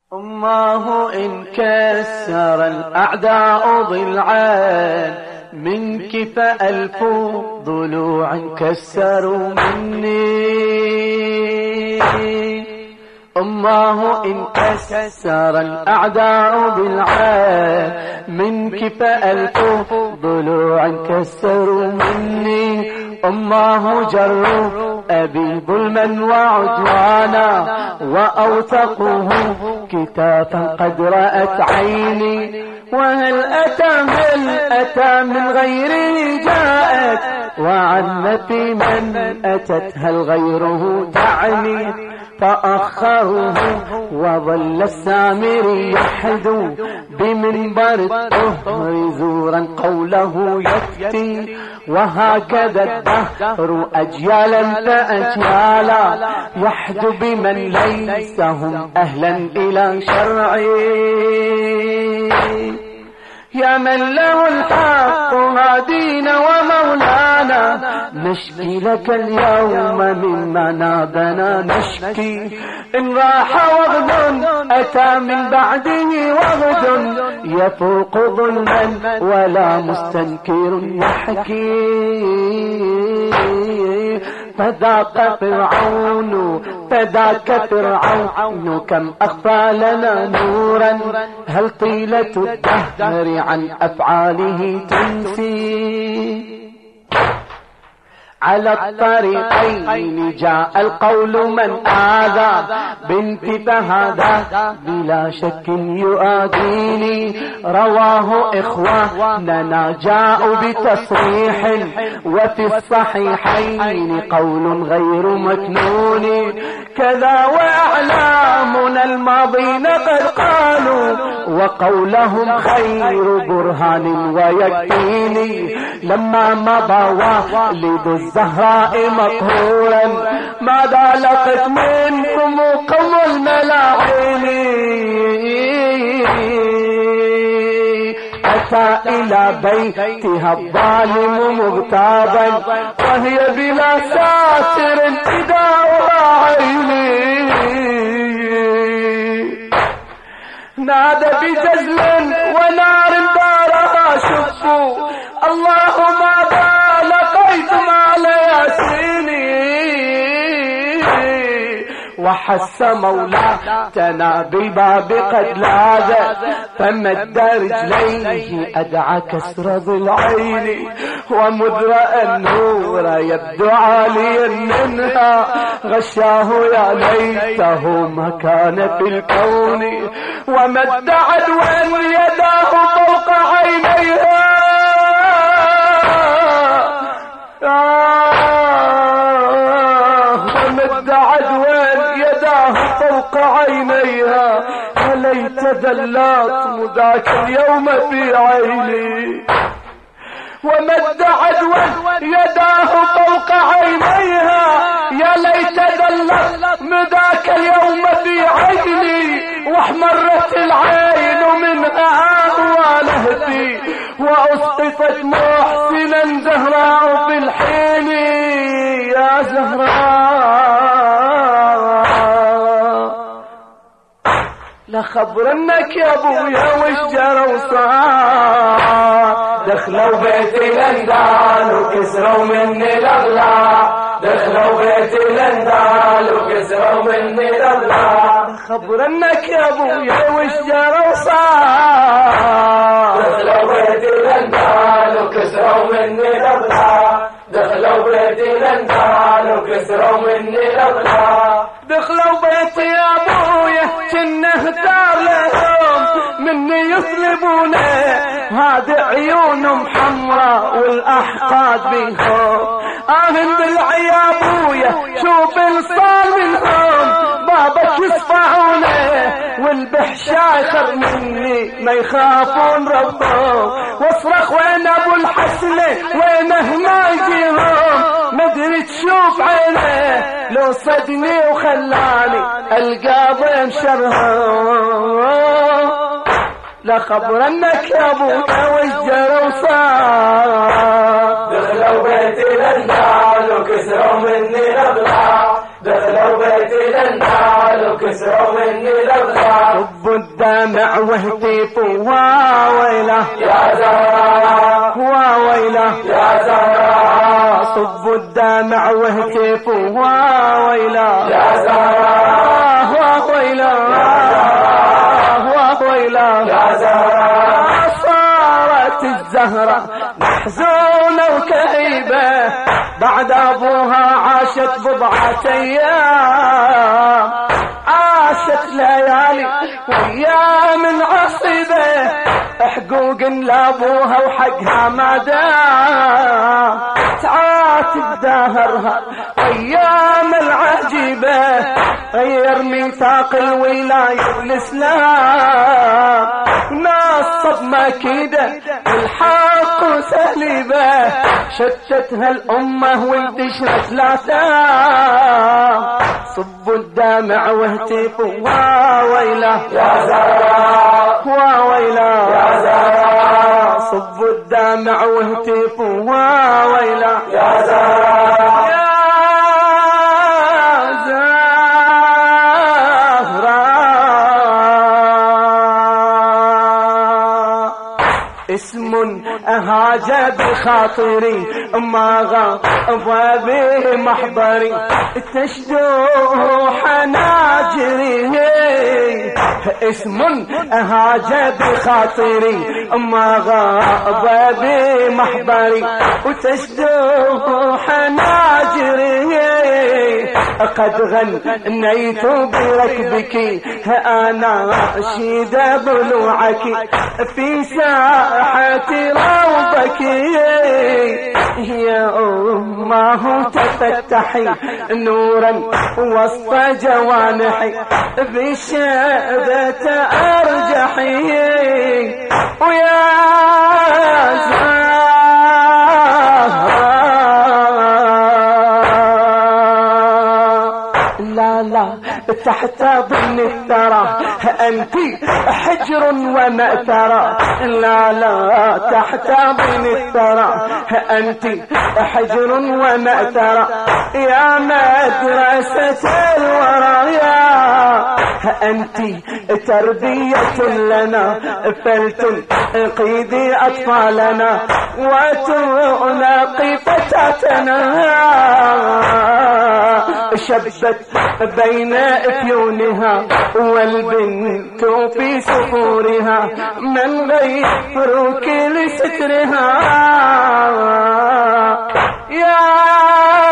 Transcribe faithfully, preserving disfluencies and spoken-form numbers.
أماه إن كسر الأعداء ضلعان منك فألف ضلوع كسروا مني. أماه إن كسر الأعداء ضلعان منك فألف ضلوع كسروا مني. أماه جروا أبي ظلما وعدوانا وأوثقوه كتافا قد رأت عيني. وهل أتى هل أتى من غيره جاءت وعن في من أتت هل غيره تعني. فأخروه وظل السامري يحدو بمنبر الطهر زورا قوله يفتي. وهكذا الدهر أجيالا فأجيالا يحدو بمن ليس هم أهلا إلى شرعي. يا من له الحق هادينا ومولانا نشكي لك اليوم مما نابنا نشكي. إن راح وغد أتى من بعده وغد يفوق ظلما ولا مستنكر يحكي. فذاك فرعون فذاك فرعون كم أخفى لنا نورا هل طيلة الدهر عن أفعاله تنسي. على الطريقين جاء القول من آذى بنت فهذا بلا شك يؤذيني. رواه إخواننا جاءوا بتصريح وفي الصحيحين قول غير مكنون. كذا وأعلامنا الماضين قد قالوا وقولهم خير برهان ويكفيني. لما مضى والد الزهراء مقهورا ماذا لقت منكم قوم الملاعين. أتى إلى بيتها الظالم مغتابا وهي بلا ساتر فداؤها عيني. نادى بجزل ونار دارها شفوا اللهم ما لقيتم على ياسيني. وحس مولاتنا بالباب قد لاذ فمد رجليه أدعى كسر ضلعين. ومذرأ النور يبدو عاليا منها غشاه يا ليته ما كان في الكون. ومد عدوا يداه فوق عينيها ومد عدوا يداه فوق عينيها فليت ذلات مذاك اليوم في عيني. ومد عدوا يداه فوق عينيها يا ليت ذلت مذاك اليوم في عيني. واحمرت العين منها ولهتي وأسقطت محسنا زهراء في الحين. يا زهراء لخبرنك يا ابويا وش جرى وصار. دخلوا بيتي لندال وكسروا مني الاغلى. دخلوا بيتي لندال وكسروا مني الاغلى. خبرنك يا ابويا وش جرى وصار. دخلوا بيتي لندال وكسروا مني الاغلى. دخلوا بيتي لندال وكسروا مني الاغلى. دخلوا بيتي يا ابويا كنا اختار لهم مني يطلبونه هذه عيونهم حمراء والاحقاد بيهم. آهن بالعي يا ابويا شوف الصار منهم بابك يصفعونه والبحشا يخر مني ما يخافون ربهم. واصرخ وين ابو الحسنة وينه ما يجيهم مدري تشوف عينه لو صدني وخلاني القى ضيم شرهم. لخبرنك يا ابويا والجرى وصار. دخلوا بيتي لندال وكسروا مني الاغلى. دخلوا بيتي لندال وكسروا مني الاغلى. صب الدمع واهتف وويله يا زهراء وويله يا زهراء صب الدمع واهتف وويله يا زهراء وويله وويله يا زهراء صارت الزهرة محزونة وكئيبة بعد أبوها عاشت بضعة أيام عاشت ليالي وأيام عصيبة حقوق لأبوها وحقها ما دام تعاتب دهرها أيام العجيبة غير ميثاق الولاية والإسلام نصب مكيدة الحق وسليبة شتتها الأمة وانتشرت الآثام صب الدمع واهتف وويله يا زهراء وويله يا زهراء صب الدمع واهتف وويله يا زهراء يا زهراء اسم أهاج بخاطري ما غاب بمحضري تشدو حناجري اسم أهاج بخاطري ما غاب بمحضري وتشدو حناجري قد غنيت بركبك أنا أشيد ضلوعك في ساحة روضك يا أمه تفتحي نورا وسط جوانحي بالشهادة أرجحي ويا لا لا تحت ضمن الثرى أنت حجر ومأثرة لا لا تحت ضمن الثرى أنت حجر ومأثرة يا مدرسة الورايا أنت تربية لنا فلتنقذي أطفالنا وتنقي فتاتنا شبت بين افيونها والبنت في سفورها من غيرك لسترها يا